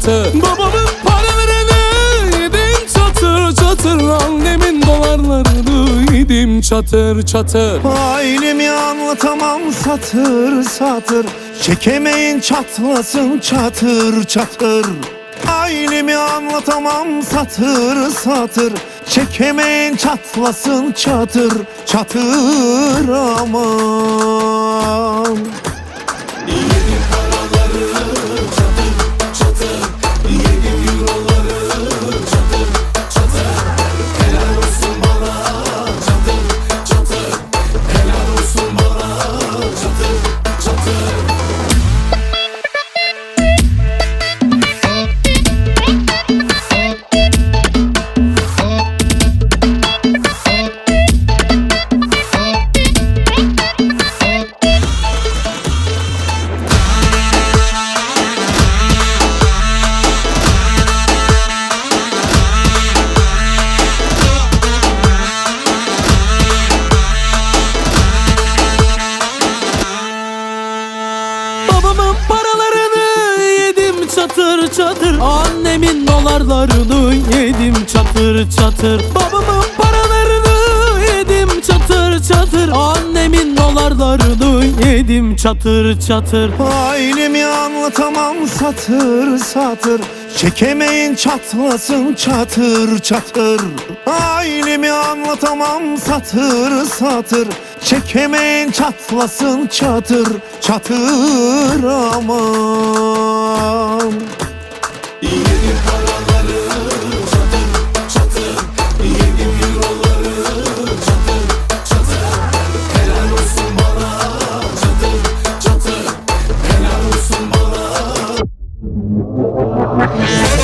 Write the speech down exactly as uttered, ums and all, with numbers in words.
çatır. Babamın paralarını yedim çatır çatır. Annemin dolarlarını yedim çatır çatır. Ailemi anlatamam satır satır. Çekemeyin çatlasın çatır çatır. Ailemi anlatamam satır satır. Çekemeyin çatlasın çatır çatır aman. Yedim paraları çatır çatır. Yedim euroları çatır çatır. Helal olsun bana çatır çatır. Helal olsun bana çatır çatır. Babamın paralarını yedim çatır çatır. Annemin dolarlarını yedim çatır çatır. Babamın paralarını yedim çatır çatır. Annemin dolarlarını yedim çatır çatır. Ailemi anlatamam satır satır. Çekemeyin çatlasın çatır çatır. Ailemi anlatamam satır satır. Çekemeyin çatlasın çatır çatır aman. Yedim paraları çatır çatır. Yedim euroları çatır çatır. Helal olsun bana çatır çatır. Helal olsun bana.